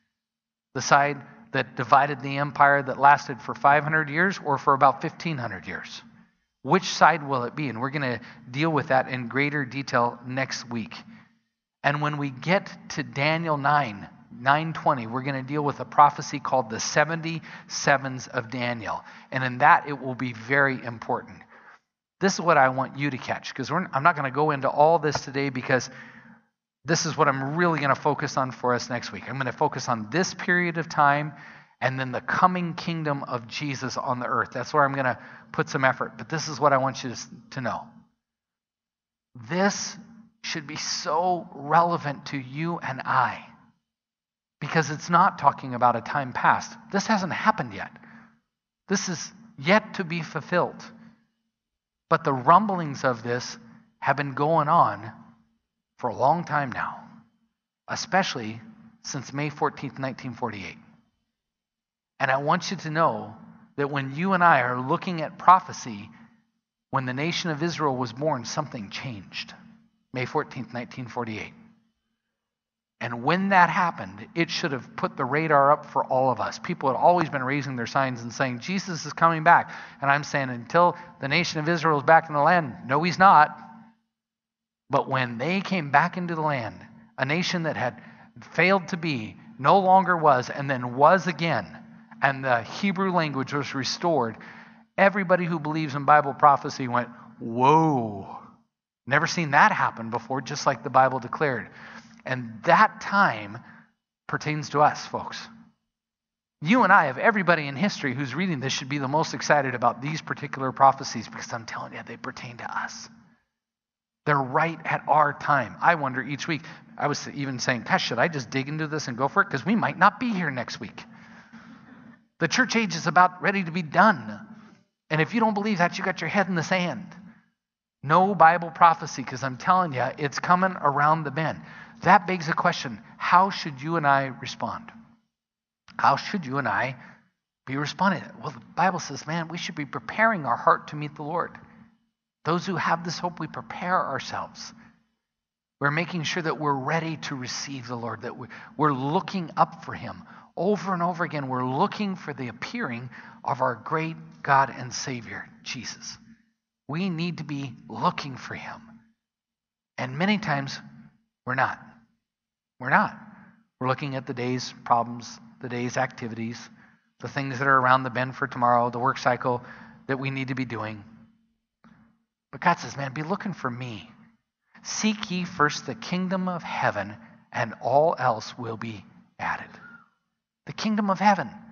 The side that divided the empire that lasted for five hundred years or for about fifteen hundred years? Which side will it be? And we're going to deal with that in greater detail next week. And when we get to Daniel nine, nine twenty, we're going to deal with a prophecy called the seventy sevens of Daniel. And in that, it will be very important. This is what I want you to catch, because I'm not going to go into all this today, because this is what I'm really going to focus on for us next week. I'm going to focus on this period of time and then the coming kingdom of Jesus on the earth. That's where I'm going to put some effort. But this is what I want you to know. This should be so relevant to you and I, because it's not talking about a time past. This hasn't happened yet. This is yet to be fulfilled. But the rumblings of this have been going on for a long time now, especially since May fourteenth, nineteen forty-eight. And I want you to know that when you and I are looking at prophecy, when the nation of Israel was born, something changed. May fourteenth, nineteen forty-eight. And when that happened, it should have put the radar up for all of us. People had always been raising their signs and saying, Jesus is coming back. And I'm saying, until the nation of Israel is back in the land, no, he's not. But when they came back into the land, a nation that had failed to be, no longer was, and then was again, and the Hebrew language was restored, everybody who believes in Bible prophecy went, whoa, never seen that happen before, just like the Bible declared. And that time pertains to us, folks. You and I, of everybody in history who's reading this, should be the most excited about these particular prophecies, because I'm telling you, they pertain to us. They're right at our time. I wonder each week, I was even saying, gosh, should I just dig into this and go for it? Because we might not be here next week. The church age is about ready to be done. And if you don't believe that, you got your head in the sand. No Bible prophecy, because I'm telling you, it's coming around the bend. That begs the question, how should you and I respond? How should you and I be responding? Well, the Bible says, man, we should be preparing our heart to meet the Lord. Those who have this hope, we prepare ourselves. We're making sure that we're ready to receive the Lord, that we're looking up for him. Over and over again, we're looking for the appearing of our great God and Savior, Jesus. We need to be looking for him. And many times, we're not. We're not. We're looking at the day's problems, the day's activities, the things that are around the bend for tomorrow, the work cycle that we need to be doing. But God says, man, be looking for me. Seek ye first the kingdom of heaven, and all else will be added. The kingdom of heaven.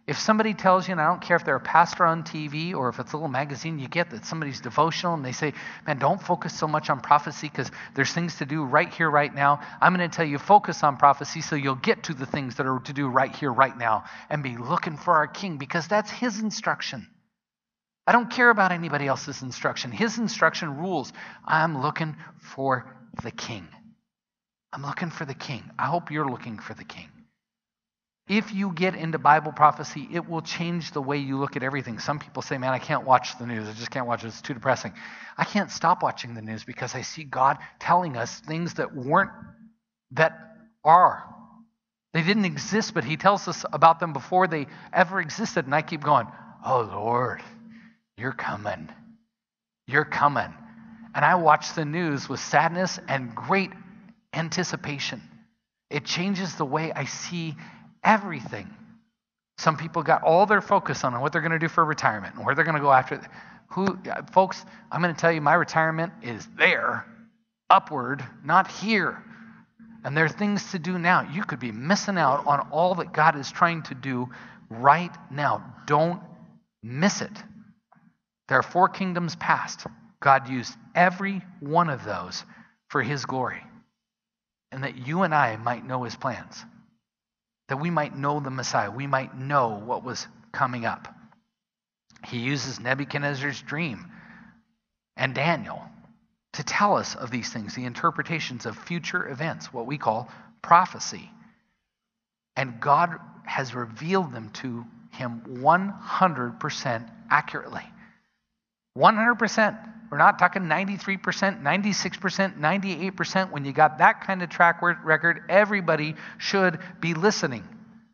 If somebody tells you, and I don't care if they're a pastor on T V or if it's a little magazine you get that somebody's devotional and they say, man, don't focus so much on prophecy because there's things to do right here, right now. I'm going to tell you, focus on prophecy so you'll get to the things that are to do right here, right now, and be looking for our King, because that's his instruction. I don't care about anybody else's instruction. His instruction rules. I'm looking for the King. I'm looking for the King. I hope you're looking for the King. If you get into Bible prophecy, it will change the way you look at everything. Some people say, man, I can't watch the news. I just can't watch it. It's too depressing. I can't stop watching the news because I see God telling us things that weren't, that are. They didn't exist, but he tells us about them before they ever existed. And I keep going, oh, Lord, you're coming. You're coming. And I watch the news with sadness and great anticipation. It changes the way I see everything. Some people got all their focus on what they're going to do for retirement and where they're going to go after. Who, folks, I'm going to tell you, my retirement is there, upward, not here. And there are things to do now. You could be missing out on all that God is trying to do right now. Don't miss it. There are four kingdoms past. God used every one of those for his glory. And that you and I might know his plans. That we might know the Messiah. We might know what was coming up. He uses Nebuchadnezzar's dream and Daniel to tell us of these things, the interpretations of future events, what we call prophecy. And God has revealed them to him one hundred percent accurately. one hundred percent. We're not talking ninety-three percent, ninety-six percent, ninety-eight percent. When you got that kind of track record, everybody should be listening.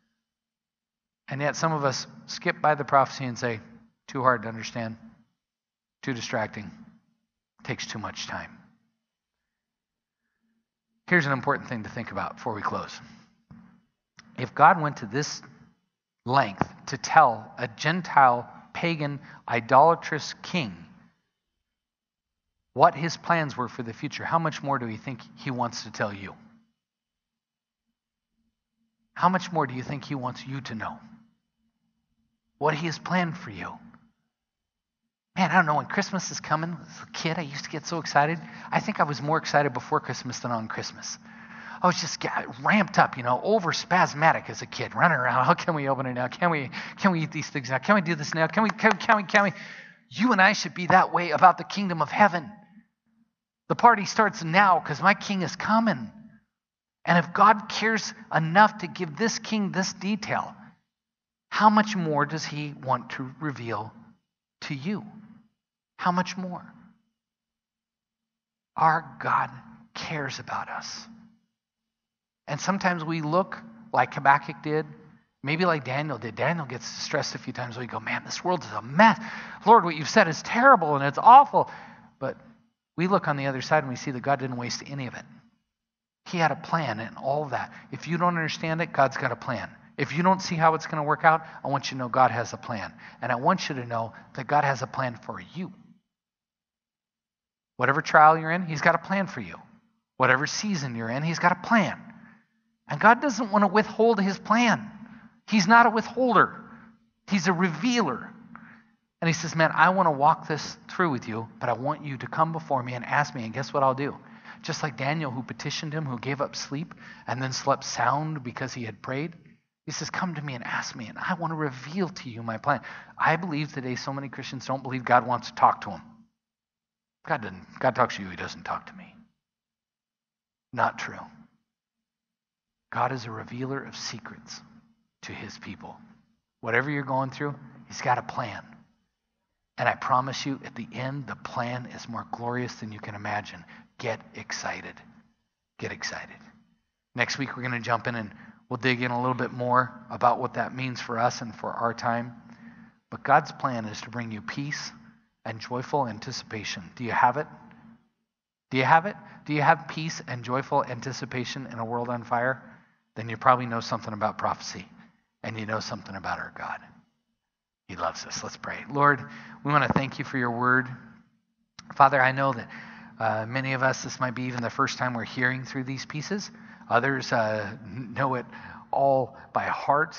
And yet some of us skip by the prophecy and say, too hard to understand, too distracting, takes too much time. Here's an important thing to think about before we close. If God went to this length to tell a Gentile, pagan, idolatrous king what his plans were for the future, how much more do you think he wants to tell you? How much more do you think he wants you to know? What he has planned for you? Man, I don't know, when Christmas is coming, as a kid, I used to get so excited. I think I was more excited before Christmas than on Christmas. I was just ramped up, you know, over spasmodic as a kid, running around. How can we open it now? Can we can we eat these things now? Can we do this now? Can we, can, can we, can we? You and I should be that way about the kingdom of heaven. The party starts now because my king is coming. And if God cares enough to give this king this detail, how much more does he want to reveal to you? How much more? Our God cares about us. And sometimes we look like Habakkuk did, maybe like Daniel did. Daniel gets stressed a few times. We go, man, this world is a mess. Lord, what you've said is terrible and it's awful. But we look on the other side and we see that God didn't waste any of it. He had a plan and all of that. If you don't understand it, God's got a plan. If you don't see how it's going to work out, I want you to know God has a plan. And I want you to know that God has a plan for you. Whatever trial you're in, he's got a plan for you. Whatever season you're in, he's got a plan. And God doesn't want to withhold his plan. He's not a withholder. He's a revealer. And he says, man, I want to walk this through with you, but I want you to come before me and ask me, and guess what I'll do? Just like Daniel, who petitioned him, who gave up sleep and then slept sound because he had prayed. He says, come to me and ask me, and I want to reveal to you my plan. I believe today so many Christians don't believe God wants to talk to them. God doesn't. God talks to you, he doesn't talk to me. Not true. God is a revealer of secrets to his people. Whatever you're going through, he's got a plan. And I promise you, at the end, the plan is more glorious than you can imagine. Get excited. Get excited. Next week, we're going to jump in and we'll dig in a little bit more about what that means for us and for our time. But God's plan is to bring you peace and joyful anticipation. Do you have it? Do you have it? Do you have peace and joyful anticipation in a world on fire? Then you probably know something about prophecy and you know something about our God. He loves us. Let's pray. Lord, we want to thank you for your word. Father, I know that uh, many of us, this might be even the first time we're hearing through these pieces. Others uh, know it all by heart.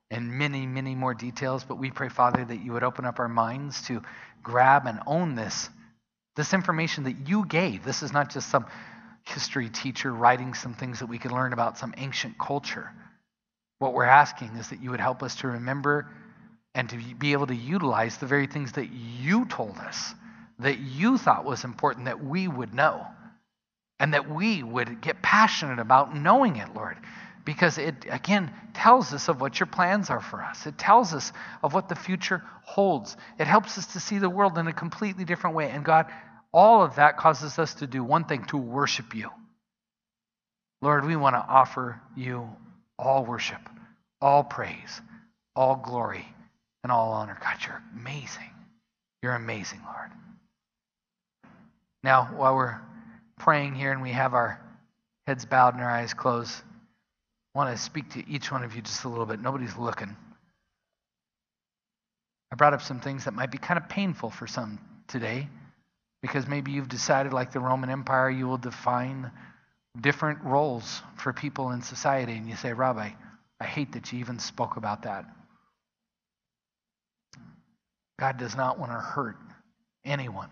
in many, many more details, but we pray, Father, that you would open up our minds to grab and own this, this information that you gave. This is not just some history teacher writing some things that we could learn about some ancient culture. What we're asking is that you would help us to remember and to be able to utilize the very things that you told us, that you thought was important that we would know, and that we would get passionate about knowing it, Lord. Because it, again, tells us of what your plans are for us. It tells us of what the future holds. It helps us to see the world in a completely different way. And God, all of that causes us to do one thing, to worship you. Lord, we want to offer you all worship, all praise, all glory, and all honor. God, you're amazing. You're amazing, Lord. Now, while we're praying here and we have our heads bowed and our eyes closed, I want to speak to each one of you just a little bit. Nobody's looking. I brought up some things that might be kind of painful for some today, because maybe you've decided, like the Roman Empire, you will define different roles for people in society. And you say, Rabbi, I hate that you even spoke about that. God does not want to hurt anyone.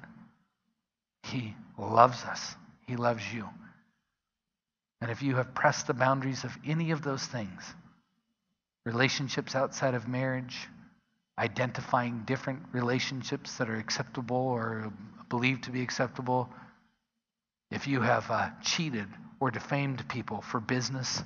He loves us. He loves you. And if you have pressed the boundaries of any of those things, relationships outside of marriage, identifying different relationships that are acceptable or believed to be acceptable, if you have uh, cheated or defamed people for business,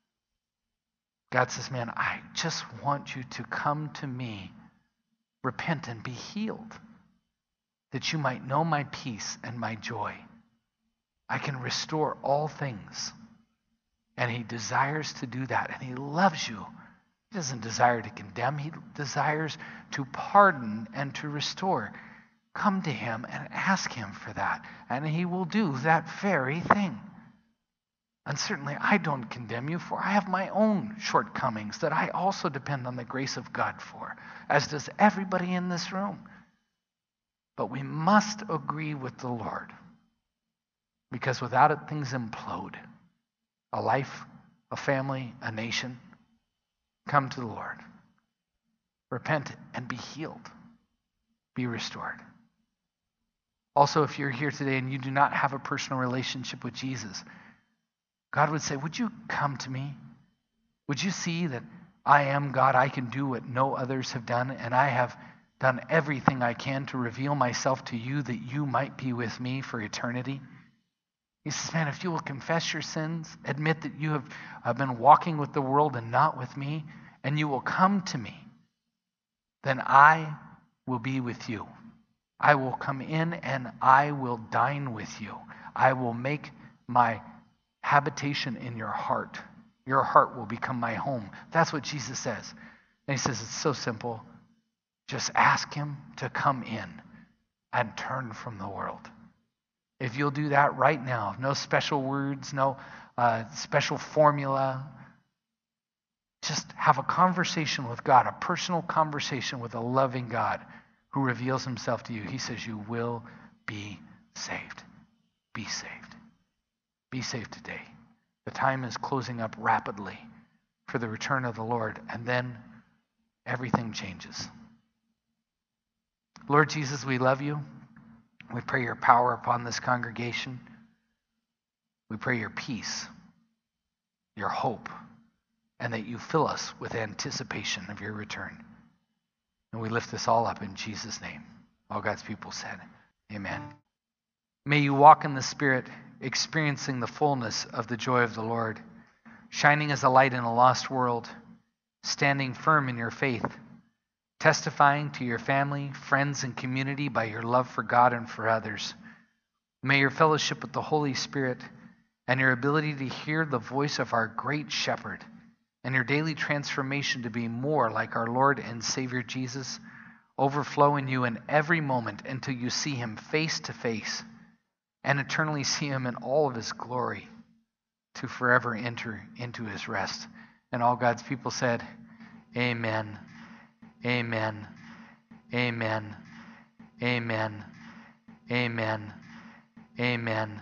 God says, man, I just want you to come to me, repent and be healed, that you might know my peace and my joy. I can restore all things. And he desires to do that. And he loves you. He doesn't desire to condemn. He desires to pardon and to restore. Come to him and ask him for that. And he will do that very thing. And certainly I don't condemn you, for I have my own shortcomings that I also depend on the grace of God for, as does everybody in this room. But we must agree with the Lord, because without it, things implode. A life, a family, a nation. Come to the Lord. Repent and be healed. Be restored. Also, if you're here today and you do not have a personal relationship with Jesus, God would say, would you come to me? Would you see that I am God? I can do what no others have done, and I have done everything I can to reveal myself to you that you might be with me for eternity. He says, man, if you will confess your sins, admit that you have uh, been walking with the world and not with me, and you will come to me, then I will be with you. I will come in and I will dine with you. I will make my habitation in your heart. Your heart will become my home. That's what Jesus says. And he says, it's so simple. Just ask him to come in and turn from the world. If you'll do that right now, no special words, no uh, special formula, just have a conversation with God, a personal conversation with a loving God who reveals himself to you. He says you will be saved. Be saved. Be saved today. The time is closing up rapidly for the return of the Lord, and then everything changes. Lord Jesus, we love you. We pray your power upon this congregation. We pray your peace, your hope, and that you fill us with anticipation of your return. And we lift this all up in Jesus' name. All God's people said, amen. May you walk in the Spirit, experiencing the fullness of the joy of the Lord, shining as a light in a lost world, standing firm in your faith, testifying to your family, friends, and community by your love for God and for others. May your fellowship with the Holy Spirit and your ability to hear the voice of our great shepherd and your daily transformation to be more like our Lord and Savior Jesus overflow in you in every moment until you see him face to face and eternally see him in all of his glory to forever enter into his rest. And all God's people said, amen. Amen. Amen. Amen. Amen. Amen.